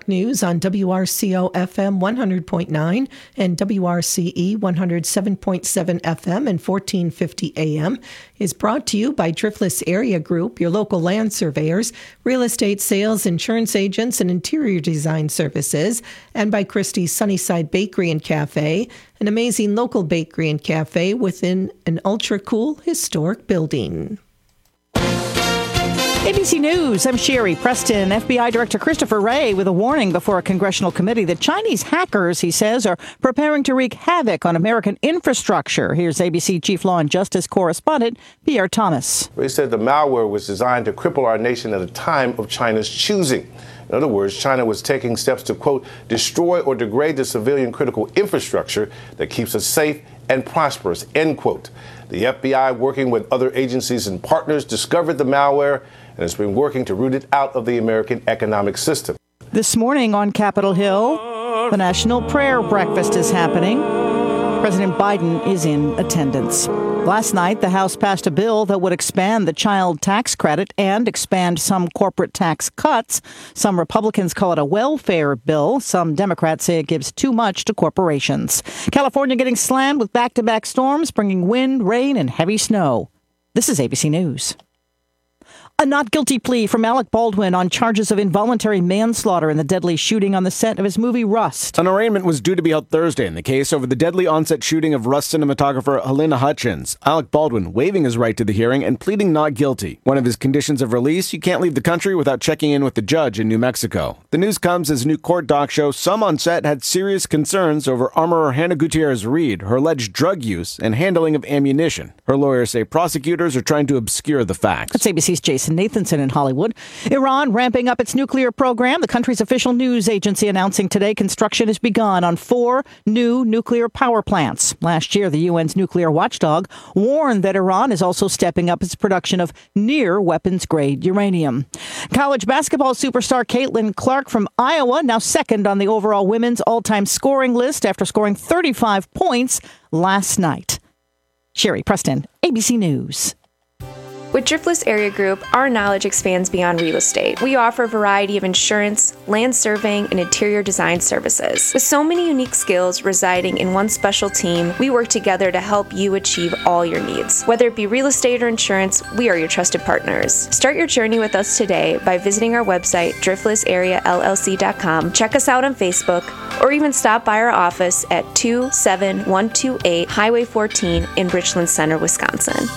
Park News on WRCO FM 100.9 and WRCE 107.7 FM and 1450 AM is brought to you by Driftless Area Group, your local land surveyors, real estate sales, insurance agents, and interior design services, and by Christie's Sunnyside Bakery and Cafe, an amazing local bakery and cafe within an ultra-cool historic building. ABC News, I'm Sherry Preston. FBI Director Christopher Wray with a warning before a congressional committee that Chinese hackers, he says, are preparing to wreak havoc on American infrastructure. Here's ABC Chief Law and Justice Correspondent Pierre Thomas. Wray said the malware was designed to cripple our nation at a time of China's choosing. In other words, China was taking steps to, quote, destroy or degrade the civilian critical infrastructure that keeps us safe and prosperous, end quote. The FBI, working with other agencies and partners, discovered the malware and has been working to root it out of the American economic system. This morning on Capitol Hill, the National Prayer Breakfast is happening. President Biden is in attendance. Last night, the House passed a bill that would expand the child tax credit and expand some corporate tax cuts. Some Republicans call it a welfare bill. Some Democrats say it gives too much to corporations. California getting slammed with back-to-back storms, bringing wind, rain, and heavy snow. This is ABC News. A not guilty plea from Alec Baldwin on charges of involuntary manslaughter in the deadly shooting on the set of his movie Rust. An arraignment was due to be held Thursday in the case over the deadly on-set shooting of Rust cinematographer Helena Hutchins. Alec Baldwin waiving his right to the hearing and pleading not guilty. One of his conditions of release, you can't leave the country without checking in with the judge in New Mexico. The news comes as new court docs show some on set had serious concerns over armorer Hannah Gutierrez-Reed, her alleged drug use and handling of ammunition. Her lawyers say prosecutors are trying to obscure the facts. That's ABC's Jason Nathanson in Hollywood. Iran ramping up its nuclear program. The country's official news agency announcing today construction has begun on 4 new nuclear power plants. Last year, the UN's nuclear watchdog warned that Iran is also stepping up its production of near weapons-grade uranium. College basketball superstar Caitlin Clark from Iowa, now second on the overall women's all-time scoring list after scoring 35 points last night. Sherry Preston, ABC News. With Driftless Area Group, our knowledge expands beyond real estate. We offer a variety of insurance, land surveying, and interior design services. With so many unique skills residing in one special team, we work together to help you achieve all your needs. Whether it be real estate or insurance, we are your trusted partners. Start your journey with us today by visiting our website, driftlessareallc.com. Check us out on Facebook, or even stop by our office at 27128 Highway 14 in Richland Center, Wisconsin.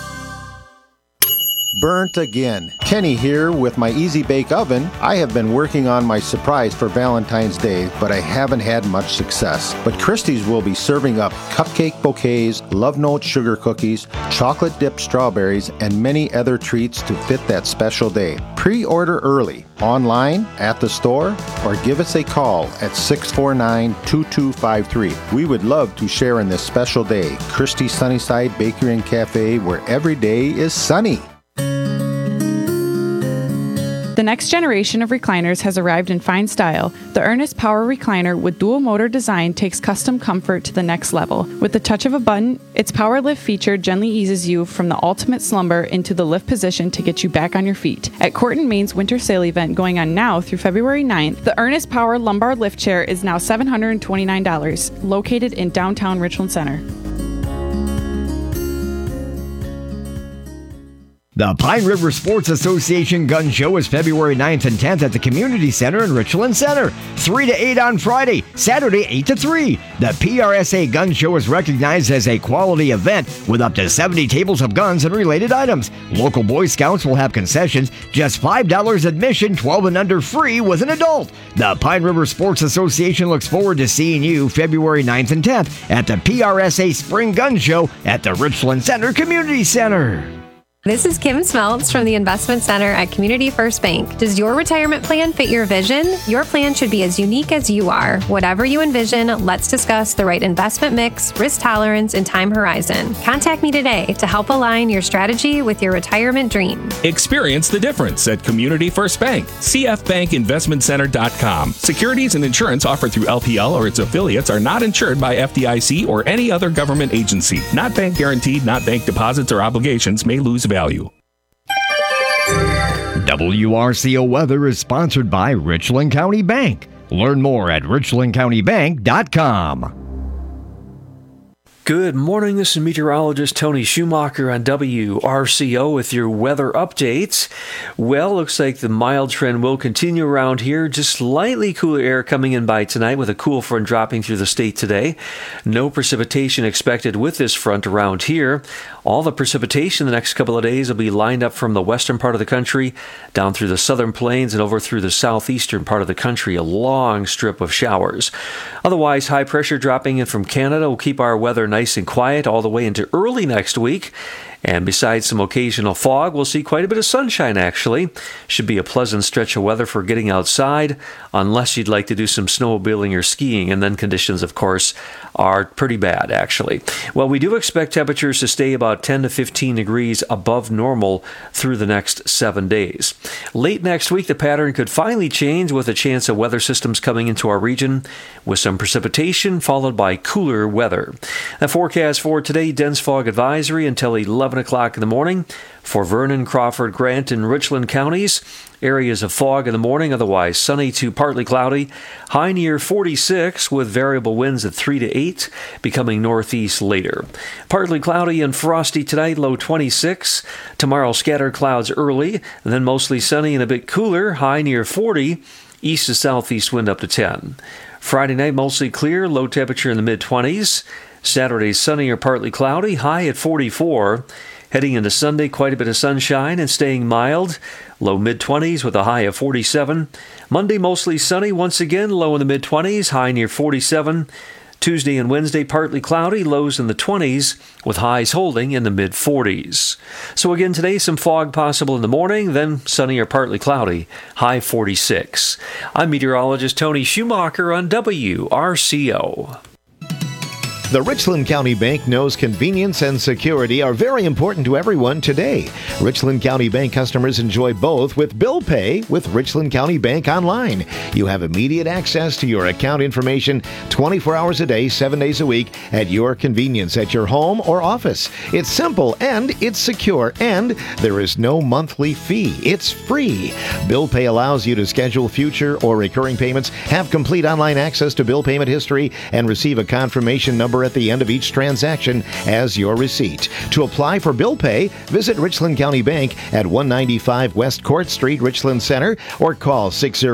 Burnt again. Kenny here with my Easy Bake Oven. I have been working on my surprise for Valentine's Day, but I haven't had much success. But Christie's will be serving up cupcake bouquets, love note sugar cookies, chocolate dipped strawberries, and many other treats to fit that special day. Pre-order early, online, at the store, or give us a call at 649-2253. We would love to share in this special day. Christie's Sunnyside Bakery and Cafe, where every day is sunny. The next generation of recliners has arrived in fine style. The Ernest Power Recliner with dual motor design takes custom comfort to the next level. With the touch of a button, its power lift feature gently eases you from the ultimate slumber into the lift position to get you back on your feet. At Court & Main's winter sale event going on now through February 9th, the Ernest Power Lumbar Lift Chair is now $729, located in downtown Richland Center. The Pine River Sports Association Gun Show is February 9th and 10th at the Community Center in Richland Center. 3 to 8 on Friday, Saturday 8 to 3. The PRSA Gun Show is recognized as a quality event with up to 70 tables of guns and related items. Local Boy Scouts will have concessions, just $5 admission, 12 and under free with an adult. The Pine River Sports Association looks forward to seeing you February 9th and 10th at the PRSA Spring Gun Show at the Richland Center Community Center. This is Kim Smeltz from the Investment Center at Community First Bank. Does your retirement plan fit your vision? Your plan should be as unique as you are. Whatever you envision, let's discuss the right investment mix, risk tolerance, and time horizon. Contact me today to help align your strategy with your retirement dream. Experience the difference at Community First Bank. CFBankInvestmentCenter.com. Securities and insurance offered through LPL or its affiliates are not insured by FDIC or any other government agency. Not bank guaranteed, not bank deposits or obligations may lose value. WRCO Weather is sponsored by Richland County Bank. Learn more at richlandcountybank.com. Good morning, this is meteorologist Tony Schumacher on WRCO with your weather updates. Well, looks like the mild trend will continue around here. Just slightly cooler air coming in by tonight with a cool front dropping through the state today. No precipitation expected with this front around here. All the precipitation the next couple of days will be lined up from the western part of the country down through the southern plains and over through the southeastern part of the country, a long strip of showers. Otherwise, high pressure dropping in from Canada will keep our weather nice and quiet all the way into early next week. And besides some occasional fog, we'll see quite a bit of sunshine, actually. Should be a pleasant stretch of weather for getting outside, unless you'd like to do some snowmobiling or skiing, and then conditions, of course, are pretty bad, actually. Well, we do expect temperatures to stay about 10 to 15 degrees above normal through the next 7 days. Late next week, the pattern could finally change with a chance of weather systems coming into our region with some precipitation followed by cooler weather. The forecast for today, dense fog advisory until 11 o'clock in the morning for Vernon, Crawford, Grant, and Richland counties. Areas of fog in the morning, otherwise sunny to partly cloudy. High near 46 with variable winds at 3 to 8, becoming northeast later. Partly cloudy and frosty tonight, low 26. Tomorrow, scattered clouds early, and then mostly sunny and a bit cooler, high near 40. East to southeast wind up to 10. Friday night, mostly clear, low temperature in the mid-20s. Saturday, sunny or partly cloudy, high at 44. Heading into Sunday, quite a bit of sunshine and staying mild, low mid-20s with a high of 47. Monday, mostly sunny once again, low in the mid-20s, high near 47. Tuesday and Wednesday, partly cloudy, lows in the 20s, with highs holding in the mid-40s. So again, today, some fog possible in the morning, then sunny or partly cloudy, high 46. I'm meteorologist Tony Schumacher on WRCO. The Richland County Bank knows convenience and security are very important to everyone today. Richland County Bank customers enjoy both with bill pay with Richland County Bank Online. You have immediate access to your account information 24 hours a day, 7 days a week at your convenience at your home or office. It's simple and it's secure, and there is no monthly fee. It's free. Bill pay allows you to schedule future or recurring payments, have complete online access to bill payment history, and receive a confirmation number at the end of each transaction as your receipt. To apply for bill pay, visit Richland County Bank at 195 West Court Street, Richland Center, or call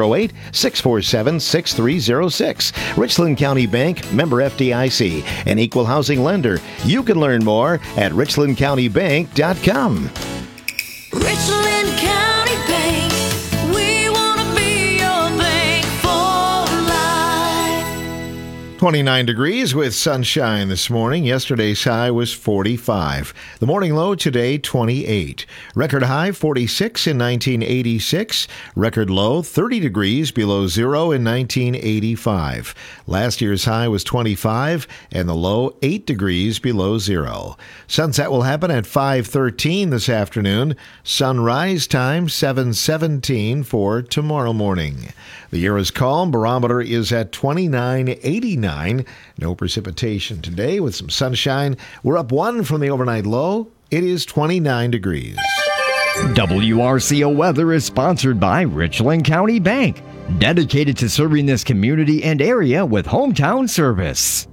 608-647-6306. Richland County Bank, member FDIC, an equal housing lender. You can learn more at richlandcountybank.com. Richland County Bank, we want to be your bank for life. 29 degrees with sunshine this morning. Yesterday's high was 45. The morning low today, 28. Record high, 46 in 1986. Record low, 30 degrees below zero in 1985. Last year's high was 25 and the low 8 degrees below zero. Sunset will happen at 5:13 this afternoon. Sunrise time, 7:17 for tomorrow morning. The air is calm. Barometer is at 29.89. No precipitation today with some sunshine. We're up 1 from the overnight low. It is 29 degrees. WRCO weather is sponsored by Richland County Bank, dedicated to serving this community and area with hometown service.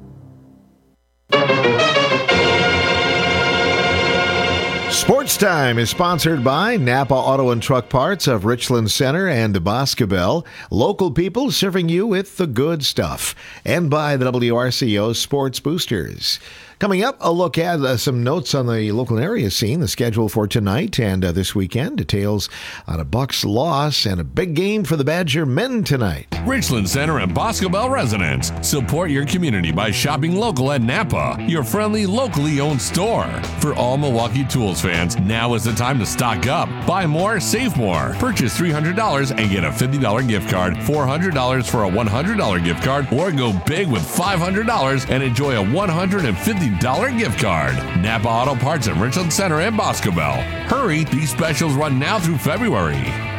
Sports Time is sponsored by Napa Auto and Truck Parts of Richland Center and Boscobel, local people serving you with the good stuff, and by the WRCO Sports Boosters. Coming up, a look at some notes on the local area scene, the schedule for tonight and this weekend. Details on a Bucks loss and a big game for the Badger men tonight. Richland Center and Boscobel residents, support your community by shopping local at Napa, your friendly, locally owned store. For all Milwaukee Tools fans, now is the time to stock up. Buy more, save more. Purchase $300 and get a $50 gift card, $400 for a $100 gift card, or go big with $500 and enjoy a $150 gift card. Napa Auto Parts at Richland Center and Boscobel. Hurry, these specials run now through February.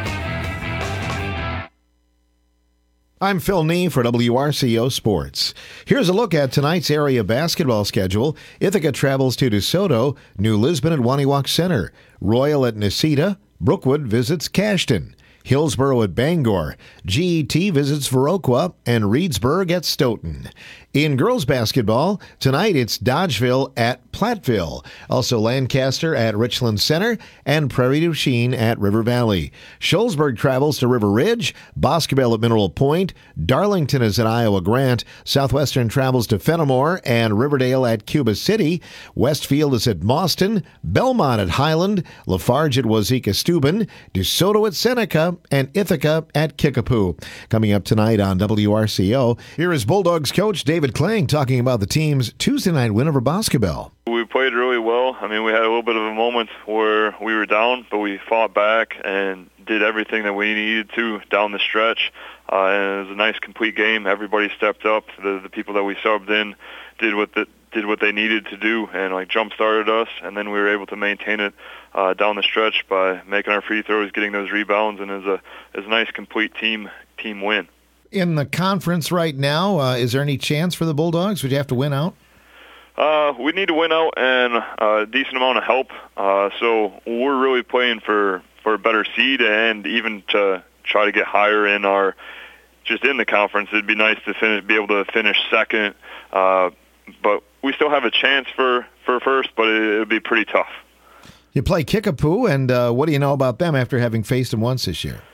I'm Phil Nee for WRCO Sports. Here's a look at tonight's area basketball schedule. Ithaca travels to DeSoto, New Lisbon at Waniwak Center, Royal at Necedah, Brookwood visits Cashton. Hillsborough at Bangor. GET visits Viroqua, and Reedsburg at Stoughton. In girls basketball, tonight it's Dodgeville at Platteville. Also Lancaster at Richland Center and Prairie du Chien at River Valley. Shullsburg travels to River Ridge. Boscobel at Mineral Point. Darlington is at Iowa Grant. Southwestern travels to Fenimore and Riverdale at Cuba City. Westfield is at Mauston. Belmont at Highland. Lafarge at Wazeeka Steuben. DeSoto at Seneca and Ithaca at Kickapoo. Coming up tonight on WRCO, here is Bulldogs coach David Klang talking about the team's Tuesday night win over Boscobel. We played really well. I mean, we had a little bit of a moment where we were down, but we fought back and did everything that we needed to down the stretch. And it was a nice, complete game. Everybody stepped up. The people that we subbed in did what they needed to do and jump-started us, and then we were able to maintain it down the stretch by making our free throws, getting those rebounds, and it was a nice, complete team win. In the conference right now, is there any chance for the Bulldogs? Would you have to win out? We need to win out and a decent amount of help. So we're really playing for a better seed and even to try to get higher in in the conference. It'd be nice to be able to finish second. But we still have a chance for first, but it would be pretty tough. You play Kickapoo, and what do you know about them after having faced them once this year?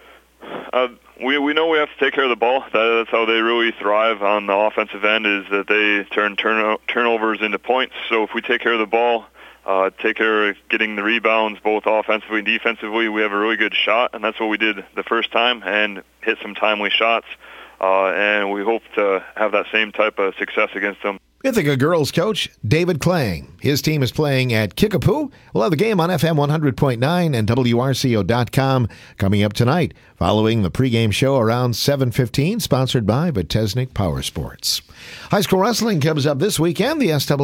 We know we have to take care of the ball. That's how they really thrive on the offensive end, is that they turn turnovers into points. So if we take care of the ball, take care of getting the rebounds both offensively and defensively, we have a really good shot, and that's what we did the first time and hit some timely shots. And we hope to have that same type of success against them. Ithaca girls coach David Klang. His team is playing at Kickapoo. We'll have the game on FM 100.9 and WRCO.com coming up tonight, following the pregame show around 7:15, sponsored by Vitesnik Power Sports. High school wrestling comes up this weekend. The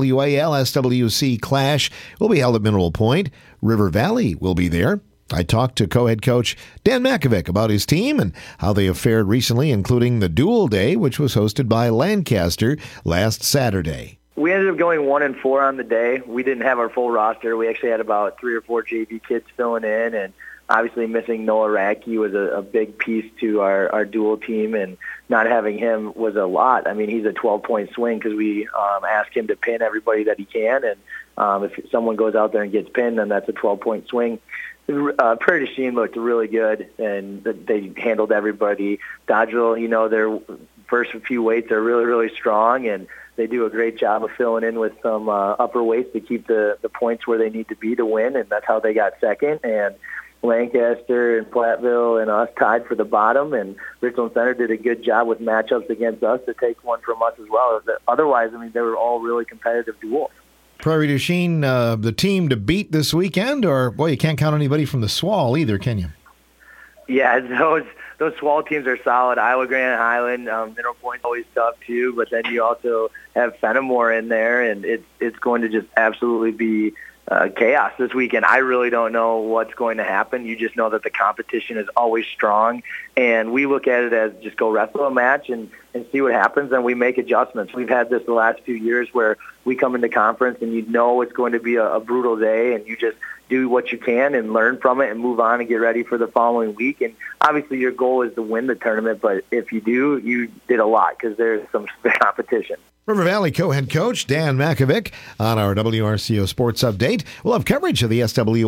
SWAL-SWC Clash will be held at Mineral Point. River Valley will be there. I talked to co-head coach Dan Makovic about his team and how they have fared recently, including the Dual Day, which was hosted by Lancaster last Saturday. We ended up going 1-4 on the day. We didn't have our full roster. We actually had about 3 or 4 JV kids filling in, and obviously missing Noah Radke was a big piece to our dual team, and not having him was a lot. I mean, he's a 12-point swing because we ask him to pin everybody that he can, and if someone goes out there and gets pinned, then that's a 12-point swing. Prairie du Chien looked really good, and they handled everybody. Dodgeville, their first few weights are really, really strong, and they do a great job of filling in with some upper weights to keep the points where they need to be to win, and that's how they got second. And Lancaster and Platteville and us tied for the bottom, and Richland Center did a good job with matchups against us to take one from us as well. Otherwise, they were all really competitive duels. Prairie du Chien, the team to beat this weekend, or, boy, you can't count anybody from the SWAL either, can you? Yeah, those SWAL teams are solid. Iowa Grant and Highland, Mineral Point's always tough too, but then you also have Fenimore in there, and it's going to just absolutely be chaos this weekend. I really don't know what's going to happen. You just know that the competition is always strong, and we look at it as just go wrestle a match and see what happens, and we make adjustments. We've had this the last few years where we come into conference and you know it's going to be a brutal day, and you just do what you can and learn from it and move on and get ready for the following week. And obviously your goal is to win the tournament, but if you do, you did a lot because there's some competition. River Valley co-head coach Dan Makovic on our WRCO Sports Update. We'll have coverage of the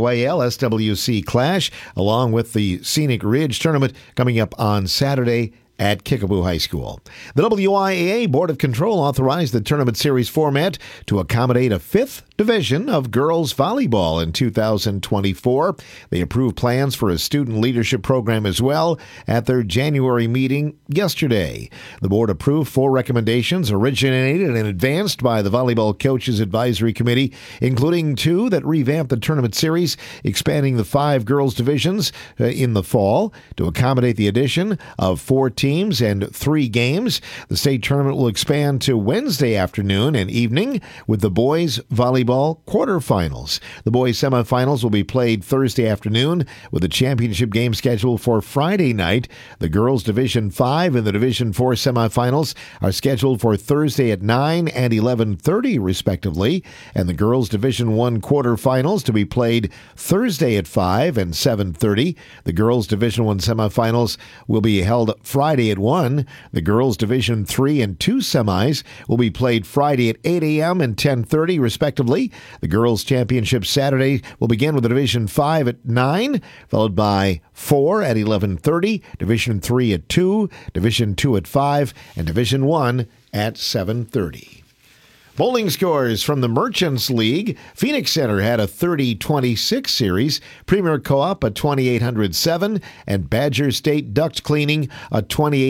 SWAL-SWC Clash along with the Scenic Ridge Tournament coming up on Saturday at Kickapoo High School. The WIAA Board of Control authorized the tournament series format to accommodate a 5th division of girls volleyball in 2024. They approved plans for a student leadership program as well at their January meeting yesterday. The board approved 4 recommendations originated and advanced by the Volleyball Coaches Advisory Committee, including 2 that revamped the tournament series, expanding the 5 girls divisions in the fall to accommodate the addition of 4 teams and 3 games. The state tournament will expand to Wednesday afternoon and evening, with the boys volleyball volleyball quarterfinals. The boys' semifinals will be played Thursday afternoon with the championship game scheduled for Friday night. The girls' Division 5 and the Division 4 semifinals are scheduled for Thursday at 9 and 11:30 respectively, and the girls' Division 1 quarterfinals to be played Thursday at 5 and 7:30. The girls' Division 1 semifinals will be held Friday at 1. The girls' Division 3 and 2 semis will be played Friday at 8 a.m. and 10:30 respectively. The girls' championship Saturday will begin with the Division 5 at 9, followed by 4 at 11:30, Division 3 at 2, Division 2 at 5, and Division 1 at 7:30. Bowling scores from the Merchants League. Phoenix Center had a 30-26 series, Premier Co-op a 2807, and Badger State Duct Cleaning a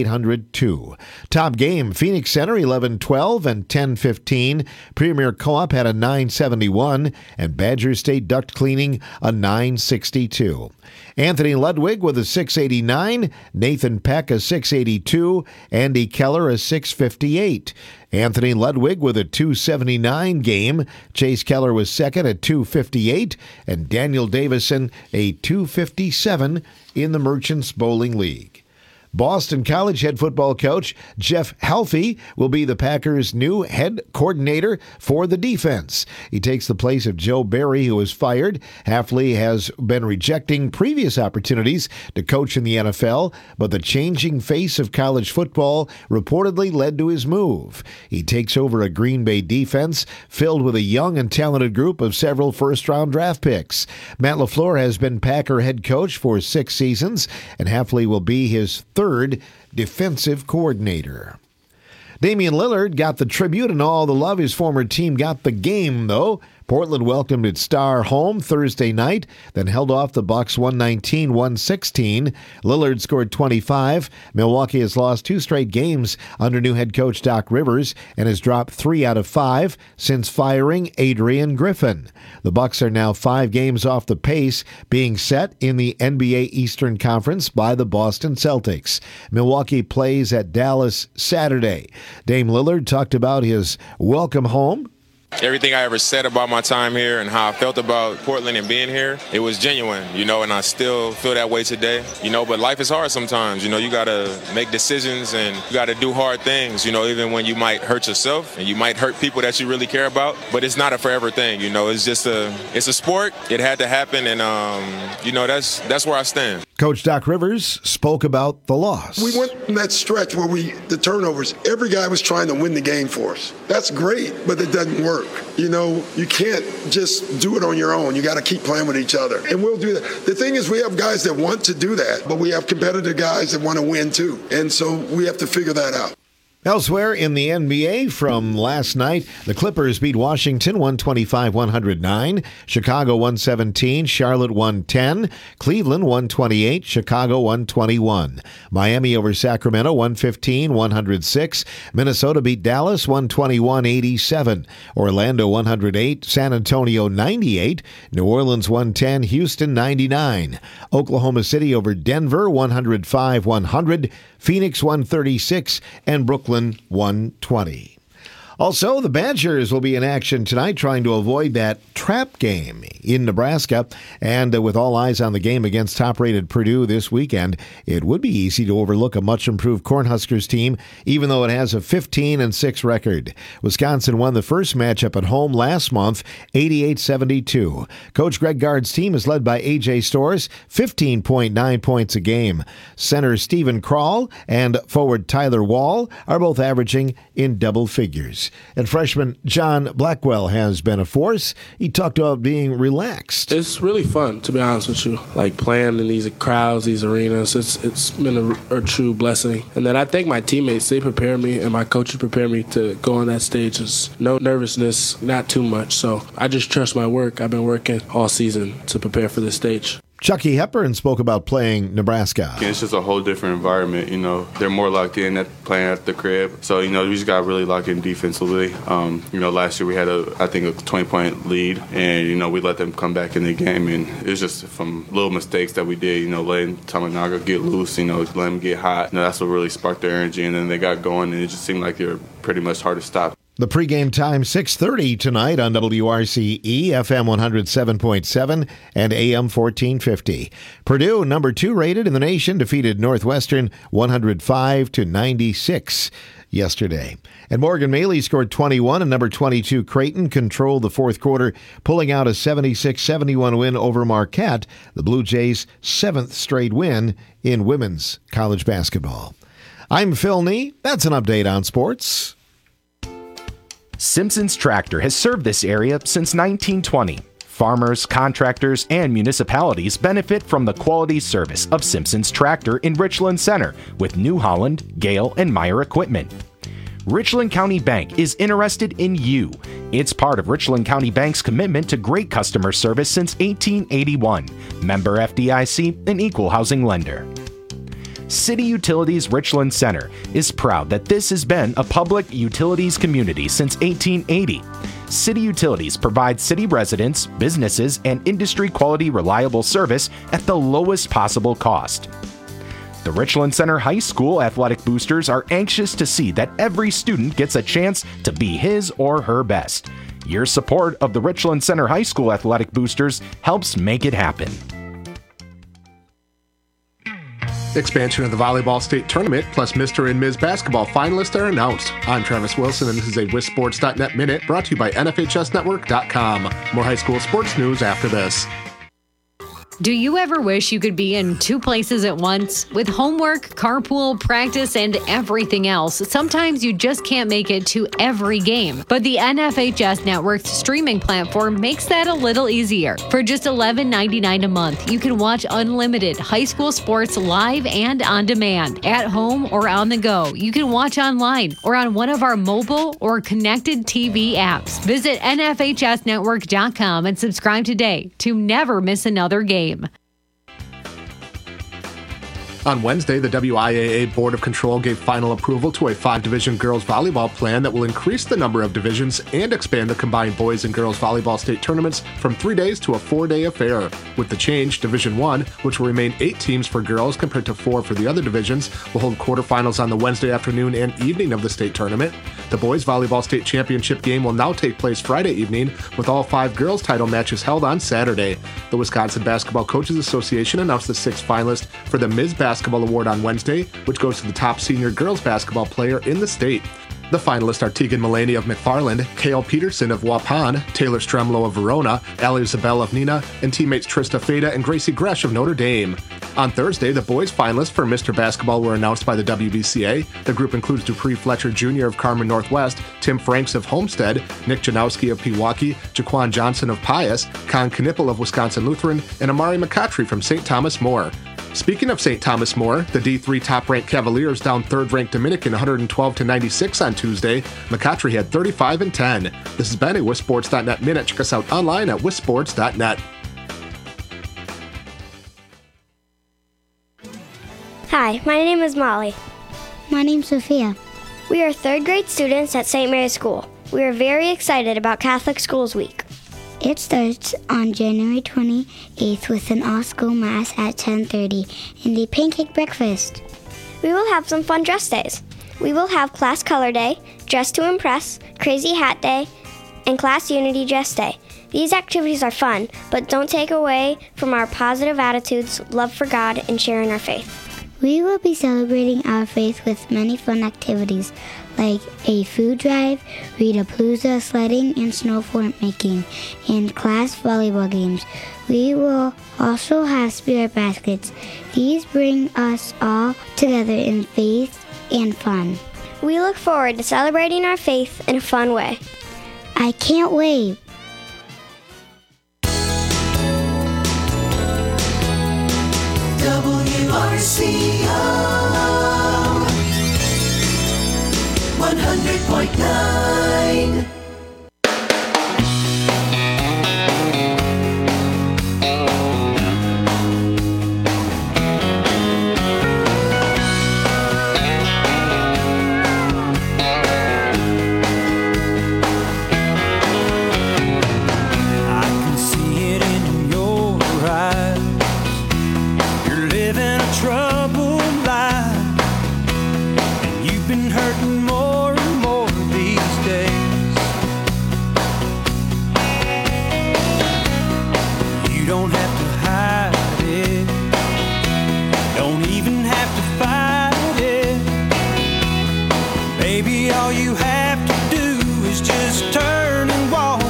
2802. Top game, Phoenix Center 11-12 and 10-15. Premier Co-op had a 971, and Badger State Duct Cleaning a 962. Anthony Ludwig with a 689, Nathan Peck a 682, Andy Keller a 658. Anthony Ludwig with a 279 game. Chase Keller was second at 258, and Daniel Davison a 257 in the Merchants Bowling League. Boston College head football coach Jeff Halfey will be the Packers' new head coordinator for the defense. He takes the place of Joe Barry, who was fired. Halfey has been rejecting previous opportunities to coach in the NFL, but the changing face of college football reportedly led to his move. He takes over a Green Bay defense filled with a young and talented group of several first-round draft picks. Matt LaFleur has been Packer head coach for 6 seasons, and Halfey will be his third defensive coordinator. Damian Lillard got the tribute and all the love. His former team got the game, though. Portland welcomed its star home Thursday night, then held off the Bucks 119-116. Lillard scored 25. Milwaukee has lost 2 straight games under new head coach Doc Rivers and has dropped 3 out of 5 since firing Adrian Griffin. The Bucks are now 5 games off the pace, being set in the NBA Eastern Conference by the Boston Celtics. Milwaukee plays at Dallas Saturday. Dame Lillard talked about his welcome home. Everything I ever said about my time here and how I felt about Portland and being here, it was genuine, and I still feel that way today, but life is hard sometimes, you got to make decisions and you got to do hard things, even when you might hurt yourself and you might hurt people that you really care about, but it's not a forever thing, it's just it's a sport. It had to happen, and, that's where I stand. Coach Doc Rivers spoke about the loss. We went in that stretch where the turnovers, every guy was trying to win the game for us. That's great, but it doesn't work. You can't just do it on your own. You got to keep playing with each other. And we'll do that. The thing is, we have guys that want to do that, but we have competitive guys that want to win too. And so we have to figure that out. Elsewhere in the NBA from last night, the Clippers beat Washington 125-109, Chicago 117, Charlotte 110, Cleveland 128, Chicago 121. Miami over Sacramento 115-106, Minnesota beat Dallas 121-87, Orlando 108, San Antonio 98, New Orleans 110, Houston 99, Oklahoma City over Denver 105-100, Phoenix 136, and Brooklyn 120. Also, the Badgers will be in action tonight trying to avoid that trap game in Nebraska. And with all eyes on the game against top-rated Purdue this weekend, it would be easy to overlook a much-improved Cornhuskers team, even though it has a 15-6 record. Wisconsin won the first matchup at home last month, 88-72. Coach Greg Gard's team is led by A.J. Storrs, 15.9 points a game. Center Stephen Krall and forward Tyler Wall are both averaging in double figures. And freshman John Blackwell has been a force. He talked about being relaxed. It's really fun, to be honest with you. Like playing in these crowds, these arenas, it's been a true blessing. And then I think my teammates, they prepare me, and my coaches prepare me to go on that stage. There's no nervousness, not too much. So I just trust my work. I've been working all season to prepare for this stage. Chucky Hepburn spoke about playing Nebraska. It's just a whole different environment, They're more locked in at playing at the crib. So, we just got really locked in defensively. Last year we had a 20-point lead, and, we let them come back in the game. And it's just from little mistakes that we did, letting Tamanaga get loose, let them get hot. That's what really sparked their energy. And then they got going, and it just seemed like they were pretty much hard to stop. The pregame time, 6:30 tonight on WRCE, FM 107.7 and AM 1450. Purdue, number 2 rated in the nation, defeated Northwestern 105-96 yesterday. And Morgan Maley scored 21, and number 22 Creighton controlled the fourth quarter, pulling out a 76-71 win over Marquette, the Blue Jays' 7th straight win in women's college basketball. I'm Phil Nee. That's an update on sports. Simpson's Tractor has served this area since 1920. Farmers, contractors, and municipalities benefit from the quality service of Simpson's Tractor in Richland Center with New Holland, Gale, and Meyer equipment. Richland County Bank is interested in you. It's part of Richland County Bank's commitment to great customer service since 1881. Member FDIC, an equal housing lender. City Utilities Richland Center is proud that this has been a public utilities community since 1880. City Utilities provides city residents, businesses, and industry-quality reliable service at the lowest possible cost. The Richland Center High School athletic boosters are anxious to see that every student gets a chance to be his or her best. Your support of the Richland Center High School athletic boosters helps make it happen. Expansion of the Volleyball State Tournament plus Mr. and Ms. Basketball finalists are announced. I'm Travis Wilson, and this is a WisSports.net Minute brought to you by NFHSNetwork.com. More high school sports news after this. Do you ever wish you could be in 2 places at once? With homework, carpool, practice, and everything else, sometimes you just can't make it to every game. But the NFHS Network's streaming platform makes that a little easier. For just $11.99 a month, you can watch unlimited high school sports live and on demand, at home or on the go. You can watch online or on one of our mobile or connected TV apps. Visit NFHSNetwork.com and subscribe today to never miss another game. On Wednesday, the WIAA Board of Control gave final approval to a 5-division girls volleyball plan that will increase the number of divisions and expand the combined boys and girls volleyball state tournaments from 3 days to a 4-day affair. With the change, Division 1, which will remain 8 teams for girls compared to 4 for the other divisions, will hold quarterfinals on the Wednesday afternoon and evening of the state tournament. The boys volleyball state championship game will now take place Friday evening, with all 5 girls title matches held on Saturday. The Wisconsin Basketball Coaches Association announced the 6th finalist for the Ms. Basketball Award on Wednesday, which goes to the top senior girls basketball player in the state. The finalists are Tegan Mullaney of McFarland, Kale Peterson of Waupun, Taylor Stremlow of Verona, Allie Zabel of Neenah, and teammates Trista Feda and Gracie Gresh of Notre Dame. On Thursday, the boys finalists for Mr. Basketball were announced by the WBCA. The group includes Dupree Fletcher Jr. of Carmen Northwest, Tim Franks of Homestead, Nick Janowski of Pewaukee, Jaquan Johnson of Pius, Con Knippel of Wisconsin Lutheran, and Amari McCautry from St. Thomas More. Speaking of St. Thomas More, the D3 top-ranked Cavaliers down 3rd-ranked Dominican 112-96 on Tuesday. McCautry had 35 and 10. This has been a WisSports.net Minute. Check us out online at WisSports.net. Hi, my name is Molly. My name's Sophia. We are 3rd grade students at St. Mary's School. We are very excited about Catholic Schools Week. It starts on January 28th with an all-school mass at 10:30 and a pancake breakfast. We will have some fun dress days. We will have Class Color Day, Dress to Impress, Crazy Hat Day, and Class Unity Dress Day. These activities are fun, but don't take away from our positive attitudes, love for God, and sharing our faith. We will be celebrating our faith with many fun activities like a food drive, Read-a-Palooza, sledding and snowfort making, and class volleyball games. We will also have spirit baskets. These bring us all together in faith and fun. We look forward to celebrating our faith in a fun way. I can't wait. WRCO 100.9. Hurting more and more these days. Baby, all you have to do is just turn and walk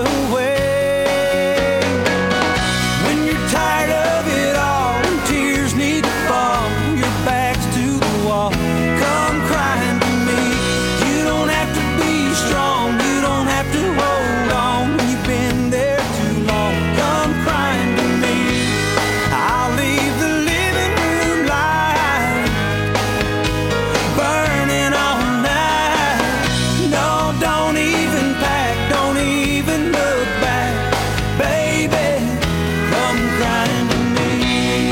away. When you're tired of it all and tears need to fall, your back's to the wall, come crying to me. You don't have to be strong, you don't have to hold on when you've been there too long. Come crying to me. I'll leave the living room light burning all night. No, don't even pack, don't even look back. Baby, come crying to me.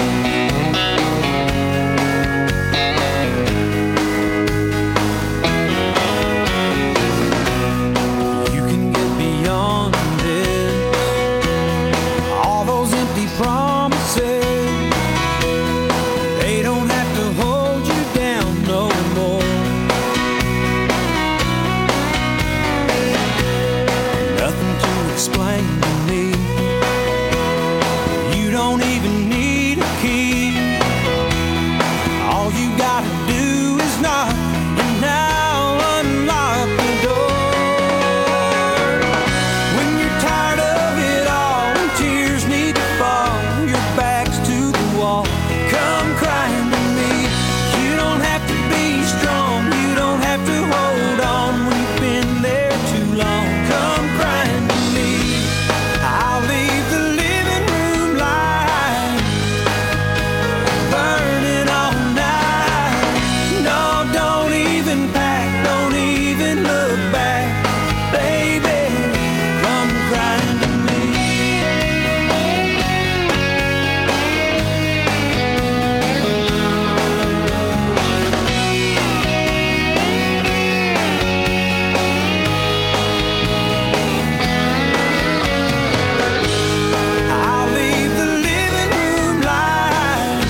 You can get beyond this, all those empty promises. They don't have to hold you down no more. Nothing to explain to me. You don't even need a key. All you gotta do is knock, and now unlock the door. When you're tired of it all and tears need to fall, your back's to the wall, come crying to me. You don't have to be strong, you don't have to hold on when you've been there too long. Come crying to me. I'll leave the living room light burning all night. No, don't even pack, don't even look back. Baby, come crying to me. I'll leave the living room light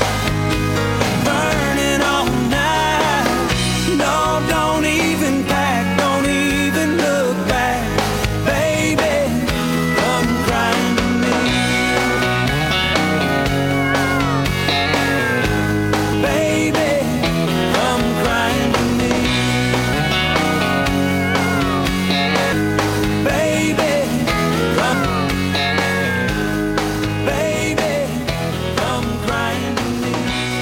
burning all night. No, don't even pack, don't even look back. Baby, come crying to me. Baby, come crying to me. Baby, come. Baby, come crying to me.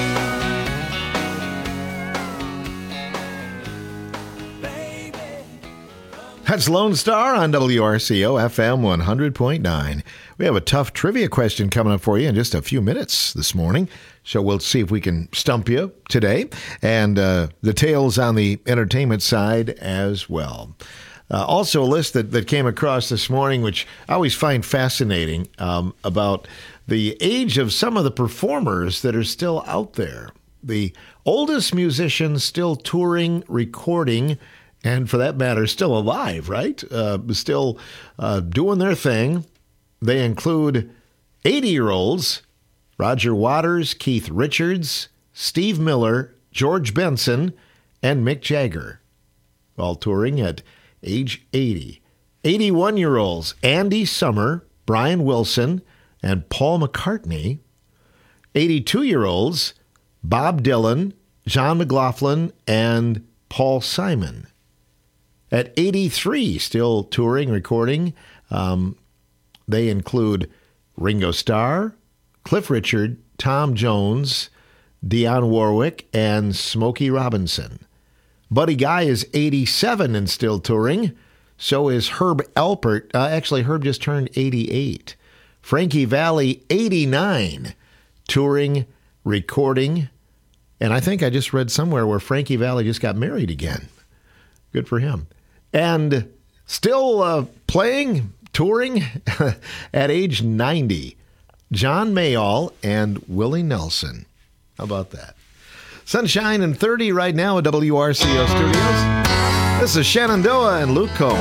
That's Lone Star on WRCO FM 100.9. We have a tough trivia question coming up for you in just a few minutes this morning. So we'll see if we can stump you today. And the tales on the entertainment side as well. Also a list that came across this morning, which I always find fascinating, about the age of some of the performers that are still out there. The oldest musicians still touring, recording, and for that matter, still alive, right? Still doing their thing. They include 80-year-olds, Roger Waters, Keith Richards, Steve Miller, George Benson, and Mick Jagger, all touring at age 80. 81-year-olds, Andy Summer, Brian Wilson, and Paul McCartney. 82-year-olds, Bob Dylan, John McLaughlin, and Paul Simon. At 83, still touring, recording, they include Ringo Starr, Cliff Richard, Tom Jones, Dionne Warwick, and Smokey Robinson. Buddy Guy is 87 and still touring. So is Herb Alpert. Actually, Herb just turned 88. Frankie Valli, 89, touring, recording. And I think I just read somewhere where Frankie Valli just got married again. Good for him. And still playing, touring at age 90. John Mayall and Willie Nelson. How about that? Sunshine and 30 right now at WRCO Studios. This is Shenandoah and Luke Combs.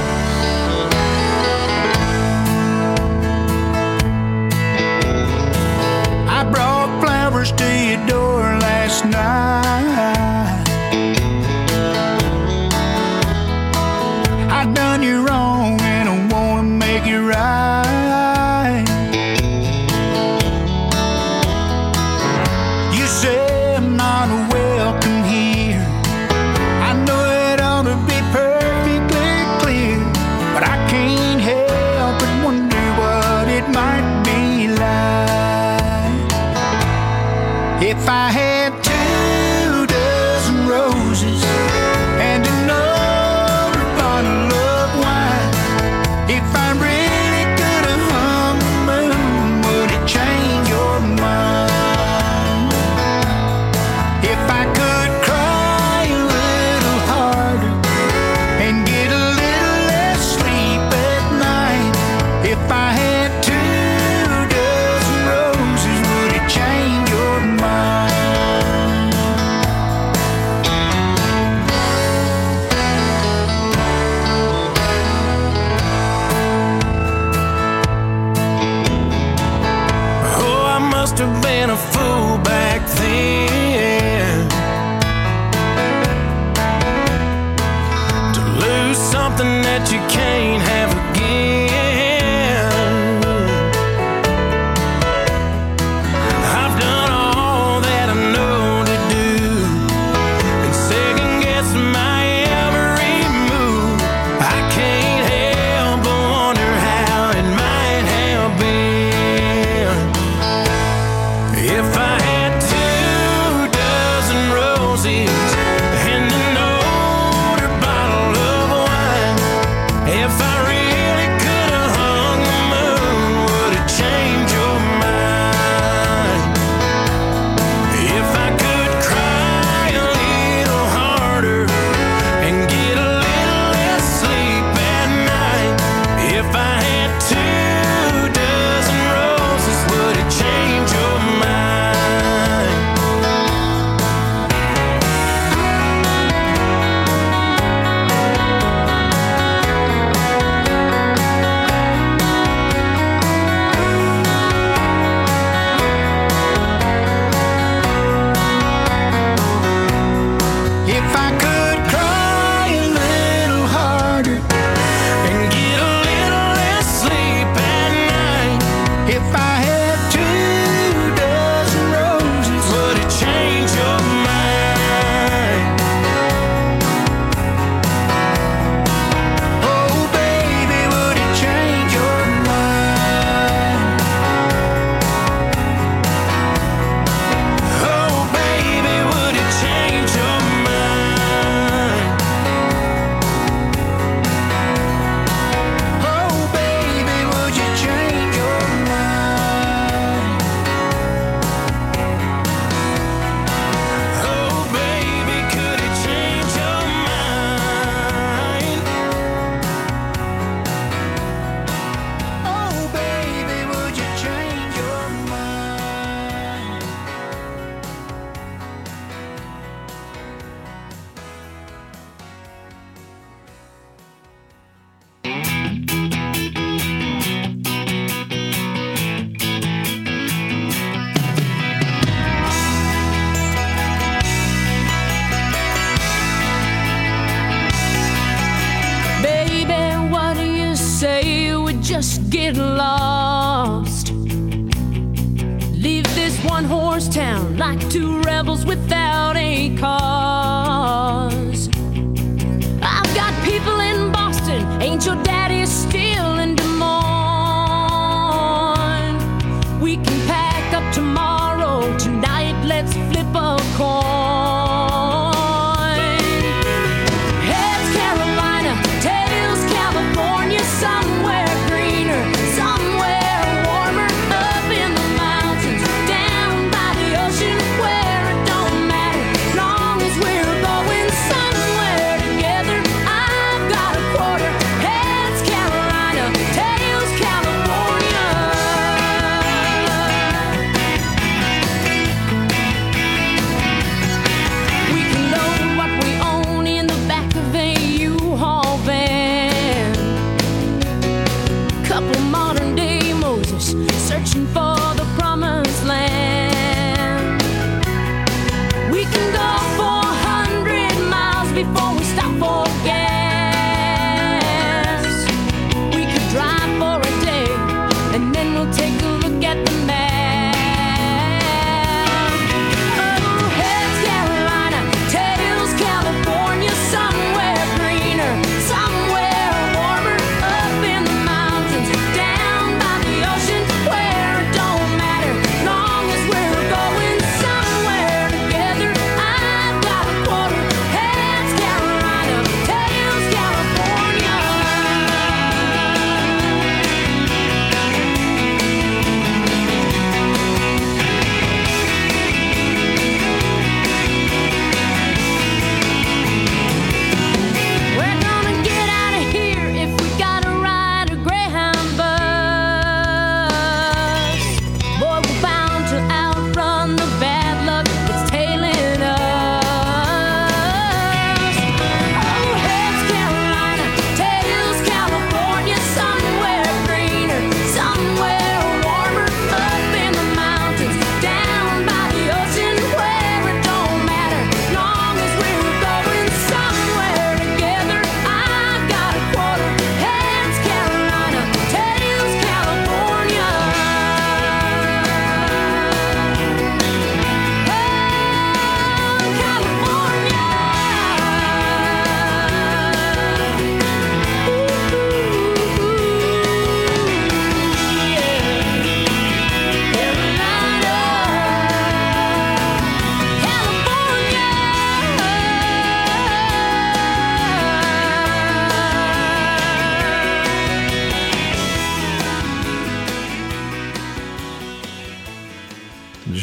I brought flowers to your door last night. I done you wrong and I wanna make it right. You say I'm not welcome here. I know it ought to be something that you can't have again. I've done all that I know to do and second guess my every move. I can't help but wonder how it might have been if I had 2 dozen roses and an older bottle of wine. If I really could have hung the moon, would it change your mind? If I could cry a little harder and get a little less sleep at night. If I had 2 dozen roses, would it change your mind? If I could cry a little harder and get a little less sleep at night. If I had 2 dozen roses, would it change your mind? Oh baby, would it change your mind? Oh baby, would it change your mind? Oh baby, would you change your mind? Oh baby, could it change your mind? Oh baby, would you change your mind? Baby, what do you say we just get lost? Leave this one-horse town like 2 rebels without a cause. I've got people in Boston, ain't your daddy still in Des Moines? We can pack up tomorrow, tonight let's flip a coin. Heads Carolina, tails California, somewhere greener, somewhere warmer, up in the mountains, down by the ocean, where it don't matter, long as we're going somewhere together. I've got a quarter. Heads Carolina.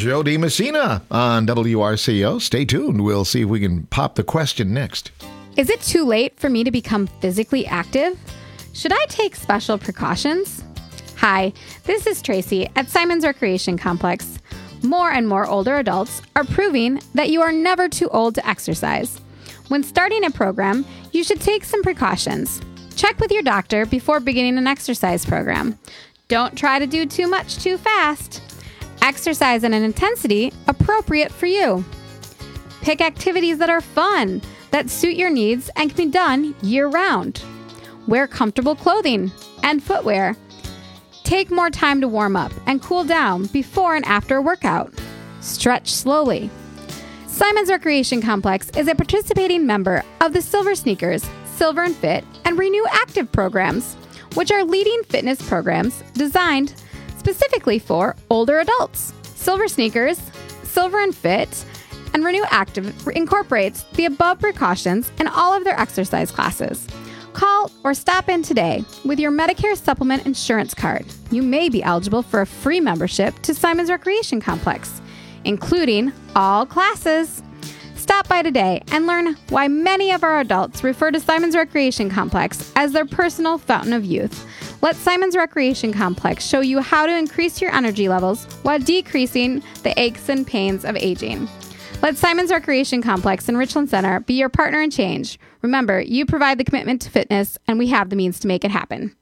Joe DiMessina on WRCO. Stay tuned. We'll see if we can pop the question next. Is it too late for me to become physically active? Should I take special precautions? Hi, this is Tracy at Simon's Recreation Complex. More and more older adults are proving that you are never too old to exercise. When starting a program, you should take some precautions. Check with your doctor before beginning an exercise program. Don't try to do too much too fast. Exercise at an intensity appropriate for you. Pick activities that are fun, that suit your needs and can be done year-round. Wear comfortable clothing and footwear. Take more time to warm up and cool down before and after a workout. Stretch slowly. Simon's Recreation Complex is a participating member of the Silver Sneakers, Silver and Fit, and Renew Active programs, which are leading fitness programs designed specifically for older adults. Silver Sneakers, Silver and Fit, and Renew Active incorporates the above precautions in all of their exercise classes. Call or stop in today with your Medicare Supplement insurance card. You may be eligible for a free membership to Simon's Recreation Complex, including all classes. Stop by today and learn why many of our adults refer to Simon's Recreation Complex as their personal fountain of youth. Let Simon's Recreation Complex show you how to increase your energy levels while decreasing the aches and pains of aging. Let Simon's Recreation Complex in Richland Center be your partner in change. Remember, you provide the commitment to fitness, and we have the means to make it happen.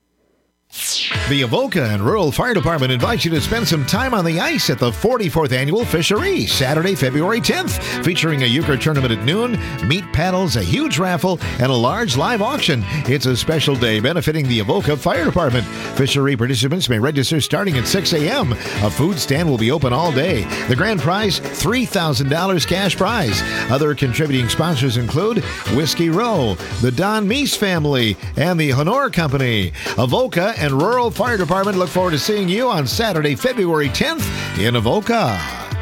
The Avoca and Rural Fire Department invites you to spend some time on the ice at the 44th Annual Fishery, Saturday, February 10th, featuring a euchre tournament at noon, meat paddles, a huge raffle, and a large live auction. It's a special day benefiting the Avoca Fire Department. Fishery participants may register starting at 6 a.m. A food stand will be open all day. The grand prize, $3,000 cash prize. Other contributing sponsors include Whiskey Row, the Don Meese family, and the Honor Company. Avoca and Rural Fire Department look forward to seeing you on Saturday, February 10th in Avoca.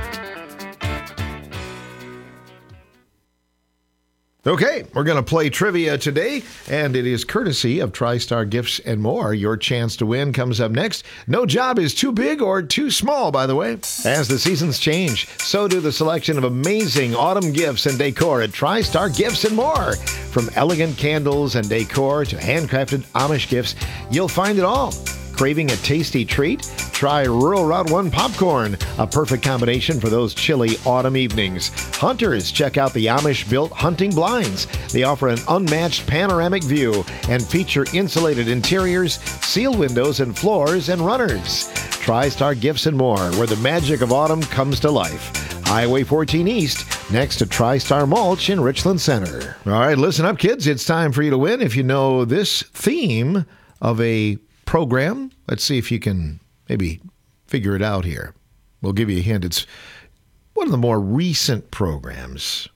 Okay, we're going to play trivia today, and it is courtesy of TriStar Gifts and More. Your chance to win comes up next. No job is too big or too small, by the way. As the seasons change, so do the selection of amazing autumn gifts and decor at TriStar Gifts and More. From elegant candles and decor to handcrafted Amish gifts, you'll find it all. Craving a tasty treat? Try Rural Route 1 popcorn, a perfect combination for those chilly autumn evenings. Hunters, check out the Amish-built hunting blinds. They offer an unmatched panoramic view and feature insulated interiors, sealed windows and floors, and runners. TriStar Gifts and More, where the magic of autumn comes to life. Highway 14 East, next to TriStar Mulch in Richland Center. All right, listen up, kids. It's time for you to win. If you know this theme of a program, let's see if you can maybe figure it out here. We'll give you a hint. It's one of the more recent programs.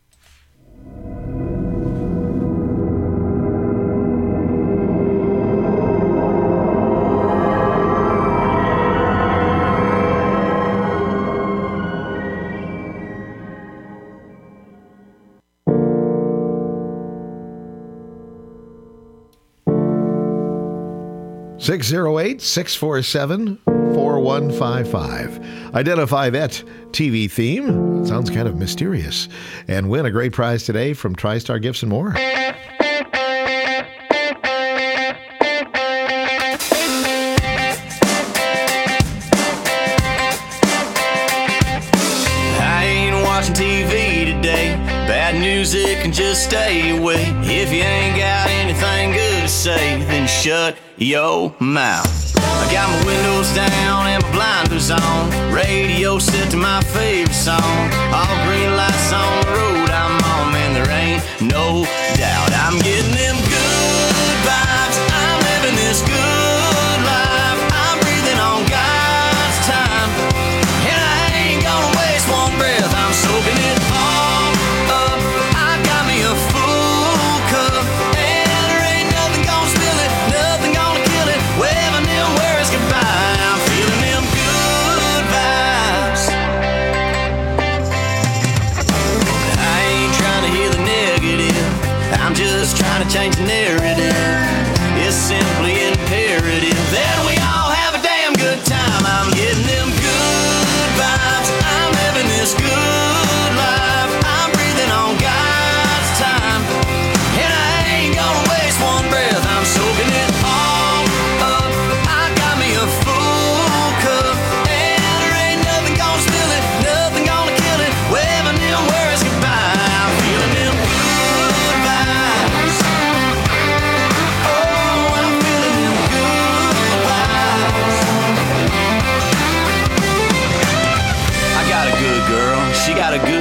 (608-647-4155). Identify that TV theme. It sounds kind of mysterious. And win a great prize today from TriStar Gifts and More. I ain't watching TV today. Bad music can just stay away. If you ain't got anything good to say, then shut your mouth. I got my windows down and my blinders on. Radio set to my favorite song. All green lights on the road I'm on, man, there ain't no doubt. I'm getting them good vibes. I'm living this good life. I'm breathing on God's time, and I ain't gonna waste one breath. I'm soaking it all up. I got me a full cup, and there ain't nothing gonna spill it, nothing gonna kill it. Waving them words goodbye. I'm feeling them good vibes. I ain't trying to hear the negative, I'm just trying to change the narrative. It's simply imperative that we all have a damn good time. I'm getting them good vibes. I'm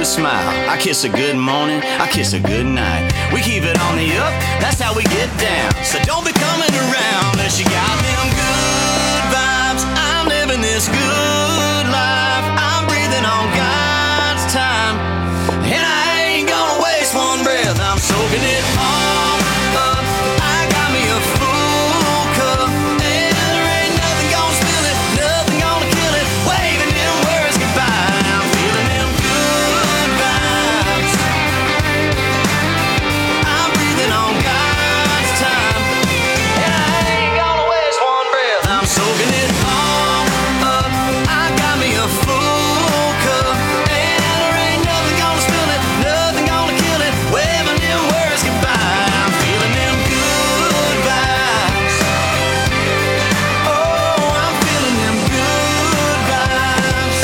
smile. I kiss a good morning, I kiss a good night. We keep it on the up, that's how we get down. So don't be coming around unless you got them good vibes. I'm living this good life. I'm breathing on God's time. And I ain't gonna waste one breath. I'm soaking it all up. I got me a full cup. And there ain't nothing gonna spill it, nothing gonna kill it. Waving them words goodbye. I'm feeling them good vibes. I'm breathing on God's time. And I ain't gonna waste one breath. I'm soaking it all up. I got me a full cup. And there ain't nothing gonna spill it, nothing gonna kill it. Waving them words goodbye. I'm feeling them good vibes. Oh, I'm feeling them good vibes.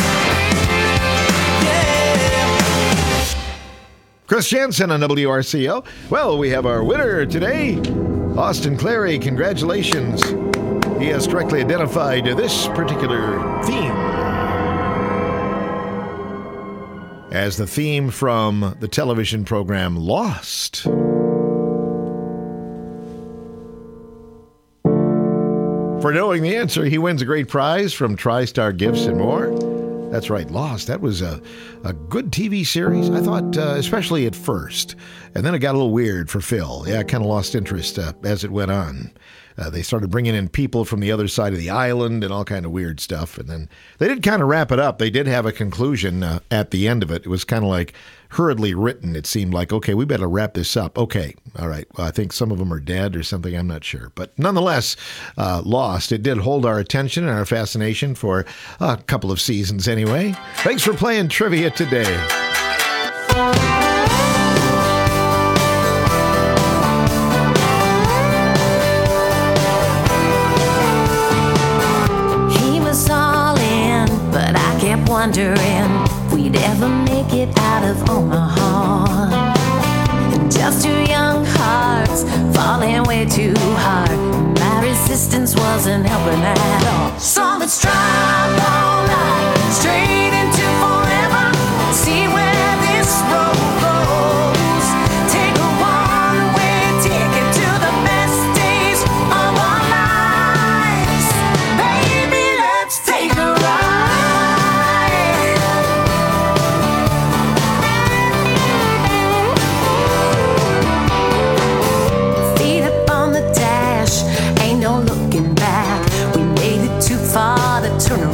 Yeah. Chris Jansen on WRCO. Well, we have our winner today, Austin Clary. Congratulations. He has correctly identified this particular theme as the theme from the television program Lost. For knowing the answer, he wins a great prize from TriStar Gifts and more. That's right, Lost. That was a good TV series, I thought, especially at first. And then it got a little weird for Phil. Yeah, I kind of lost interest as it went on. They started bringing in people from the other side of the island and all kind of weird stuff. And then they did kind of wrap it up. They did have a conclusion at the end of it. It was kind of like hurriedly written. It seemed like, okay, we better wrap this up. Okay, all right. Well, I think some of them are dead or something. I'm not sure. But nonetheless, Lost, it did hold our attention and our fascination for a couple of seasons anyway. Thanks for playing trivia today. He was all in, but I kept wondering if we'd ever make it out of Omaha. And just two young hearts falling way too hard. My resistance wasn't helping at all. So let's drive all night straight into forever. See where this road goes. Take a one-way ticket to the best days of our lives. Baby, let's take a ride. Feet up on the dash, ain't no looking back. We made it too far to turn around.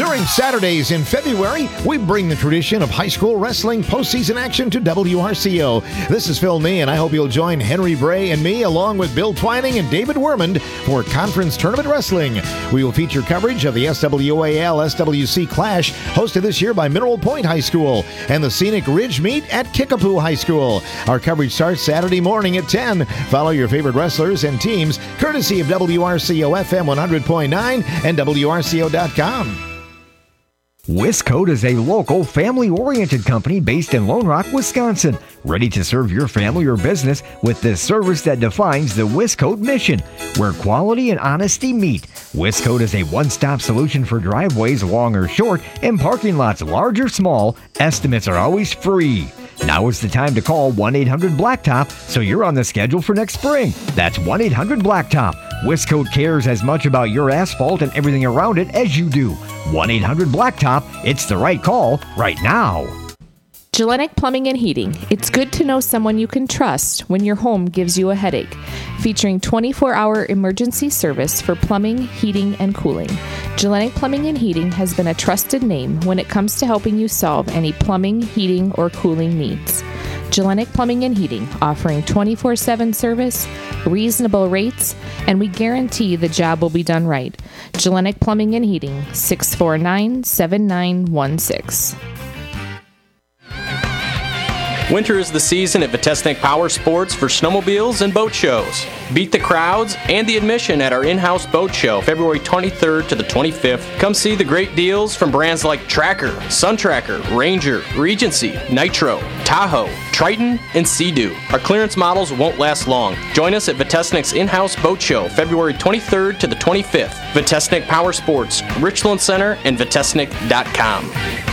During Saturdays in February, we bring the tradition of high school wrestling postseason action to WRCO. This is Phil Nee, and I hope you'll join Henry Bray and me along with Bill Twining and David Wermond for Conference Tournament Wrestling. We will feature coverage of the SWAL-SWC Clash hosted this year by Mineral Point High School and the Scenic Ridge Meet at Kickapoo High School. Our coverage starts Saturday morning at 10. Follow your favorite wrestlers and teams courtesy of WRCO FM 100.9 and WRCO.com. Wiscoat is a local, family-oriented company based in Lone Rock, Wisconsin, ready to serve your family or business with the service that defines the Wiscoat mission, where quality and honesty meet. Wiscoat is a one-stop solution for driveways, long or short, and parking lots, large or small. Estimates are always free. Now is the time to call 1-800-BLACKTOP so you're on the schedule for next spring. That's 1-800-BLACKTOP. Wiscoat cares as much about your asphalt and everything around it as you do. 1-800-BLACKTOP. It's the right call right now. Gellenic Plumbing and Heating. It's good to know someone you can trust when your home gives you a headache. Featuring 24-hour emergency service for plumbing, heating, and cooling. Gellenic Plumbing and Heating has been a trusted name when it comes to helping you solve any plumbing, heating, or cooling needs. Gellenic Plumbing and Heating, offering 24/7 service, reasonable rates, and we guarantee the job will be done right. Gellenic Plumbing and Heating, 649-7916. Winter is the season at Vitesnik Power Sports for snowmobiles and boat shows. Beat the crowds and the admission at our in-house boat show, February 23rd to the 25th. Come see the great deals from brands like Tracker, Sun Tracker, Ranger, Regency, Nitro, Tahoe, Triton, and Sea-Doo. Our clearance models won't last long. Join us at Vitesnik's in-house boat show, February 23rd to the 25th. Vitesnik Power Sports, Richland Center, and Vitesnik.com.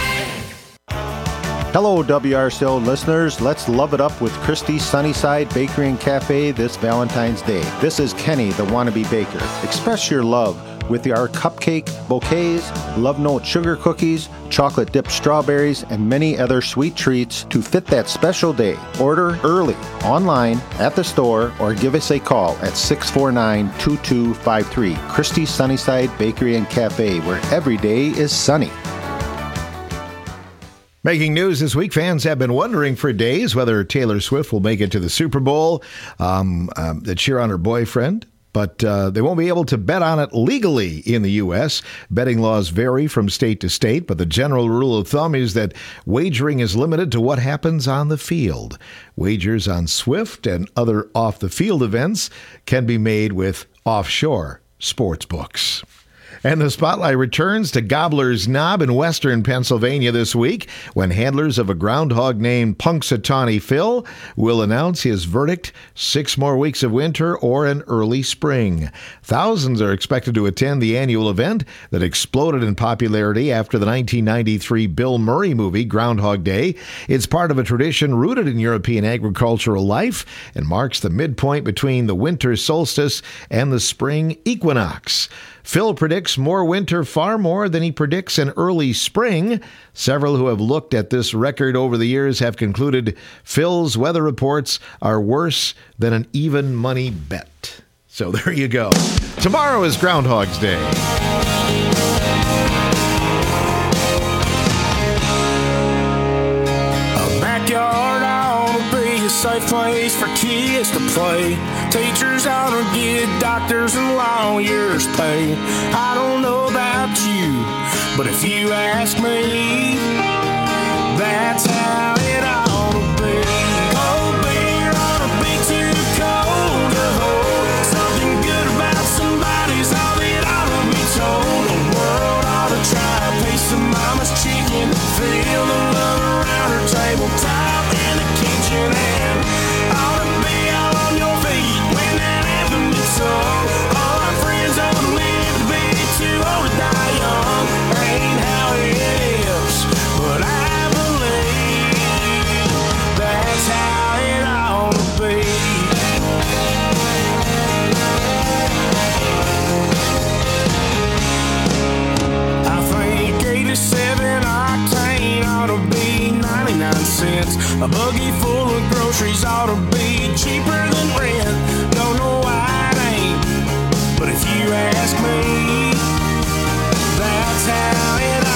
Hello, WRCO listeners. Let's love it up with Christie's Sunnyside Bakery and Cafe this Valentine's Day. This is Kenny, the wannabe baker. Express your love with our cupcake bouquets, love note sugar cookies, chocolate dipped strawberries, and many other sweet treats to fit that special day. Order early, online, at the store, or give us a call at 649-2253. Christie's Sunnyside Bakery and Cafe, where every day is sunny. Making news this week, fans have been wondering for days whether Taylor Swift will make it to the Super Bowl to cheer on her boyfriend. But they won't be able to bet on it legally in the U.S. Betting laws vary from state to state, but the general rule of thumb is that wagering is limited to what happens on the field. Wagers on Swift and other off-the-field events can be made with offshore sports books. And the spotlight returns to Gobbler's Knob in western Pennsylvania this week when handlers of a groundhog named Punxsutawney Phil will announce his verdict: 6 more weeks of winter or an early spring. Thousands are expected to attend the annual event that exploded in popularity after the 1993 Bill Murray movie Groundhog Day. It's part of a tradition rooted in European agricultural life and marks the midpoint between the winter solstice and the spring equinox. Phil predicts more winter far more than he predicts an early spring. Several who have looked at this record over the years have concluded Phil's weather reports are worse than an even money bet. So there you go. Tomorrow is Groundhog's Day. A backyard ought to be a safe place for kids to play. Teachers ought to get doctors and lawyers pay. I don't know about you, but if you ask me, that's how it ought to be. Cold beer ought to be too cold to hold. Something good about somebody's all that ought to be told. The world ought to try a piece of mama's chicken. Feel the love around her tabletop in the kitchen, and ought to be all on your feet when that anthem is sung. All our friends ought to live to be too old to die young. Ain't how it is, but I believe that's how it ought to be. I think 87 octane ought to be 99 cents. A buggy full of groceries ought to be cheaper than rent. Don't know why it ain't, but if you ask me, that's how it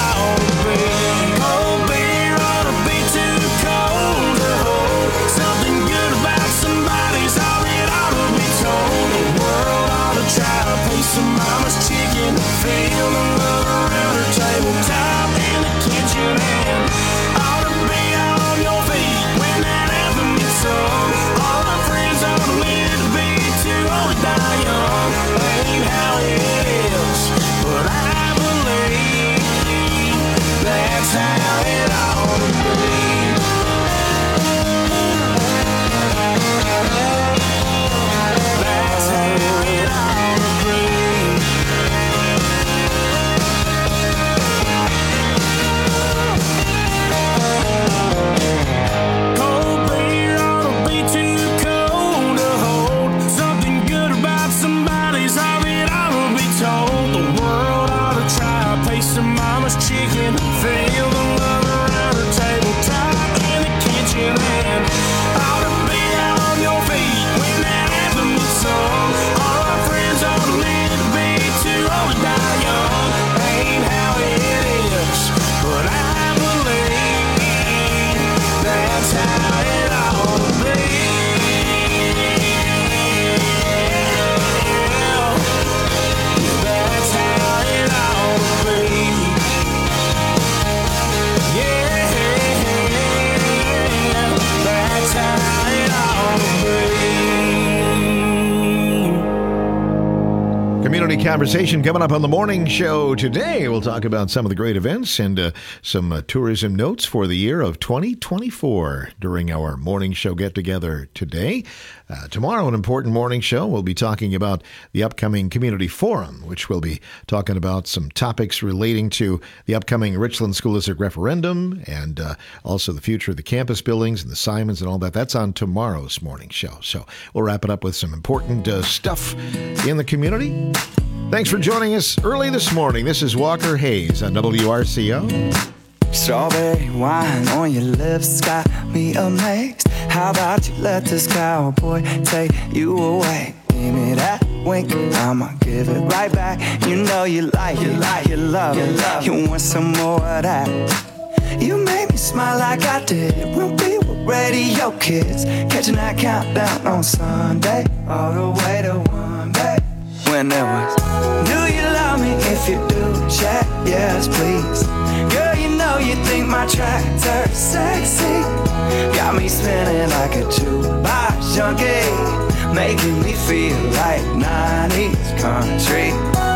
Great conversation coming up on the morning show today. We'll talk about some of the great events and some tourism notes for the year of 2024 during our morning show get-together today. Tomorrow, an important morning show, we'll be talking about the upcoming Community Forum, which will be talking about some topics relating to the upcoming Richland School District referendum and also the future of the campus buildings and the Simons and all that. That's on tomorrow's morning show. So we'll wrap it up with some important stuff in the community. Thanks for joining us early this morning. This is Walker Hayes on WRCO. Strawberry wine on your lips got me amazed. How about you let this cowboy take you away? Give me that wink, I'ma give it right back. You know you like it, you love it, you want some more of that. You made me smile like I did when we were radio kids, catching that countdown on Sunday, all the way to one day. When it was, do you love me? If you do, check yes please. Girl, you know you think my tractor's sexy. Got me spinning like a jukebox junkie, making me feel like 90s country.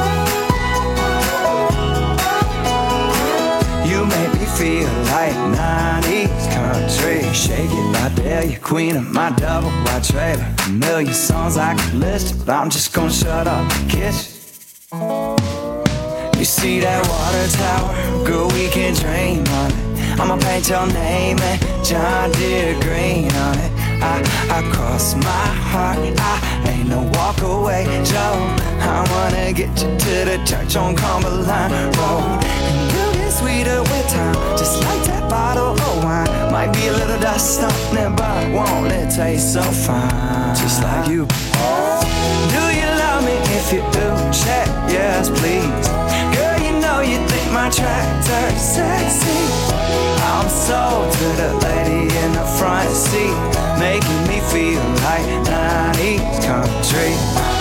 You make me feel like 90s country. Shake it right there, you're queen of my double wide trailer. A million songs I could list, but I'm just gonna shut up and kiss you. You see that water tower? Girl, we can dream on it. I'ma paint your name and John Deere green on it. I cross my heart, I ain't no walk away, Joe. I wanna get you to the church on Cumberland Road. And you get sweeter with time, just like that bottle of wine. Might be a little dust on it, but won't it taste so fine? Just like you. Do you love me? If you do, check yes please. Girl, you know you think my tractor's sexy. I'm sold to the lady in the front seat, making me feel like 90s country.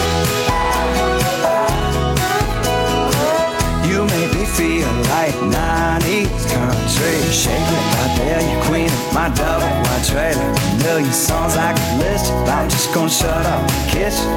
You make me feel like 90s country. Shake it out there, you queen of my double wide trailer. A million songs I could list, but I'm just gonna shut up and kiss you.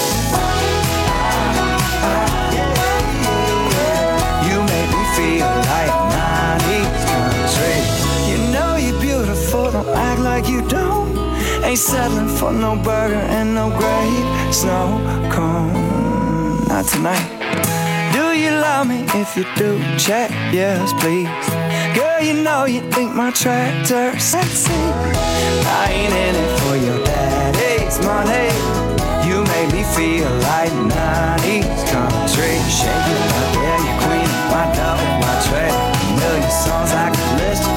You make me feel like 90s country. You know you're beautiful, don't act like you don't. Ain't settling for no burger and no grape snow cone. Not tonight. Do you love me? If you do, check yes please. Girl, you know you think my tractor's sexy. I ain't in it for your daddy's money. You make me feel like 90s country. Shake it out there, you queen of my double wide trailer. A million songs I could list,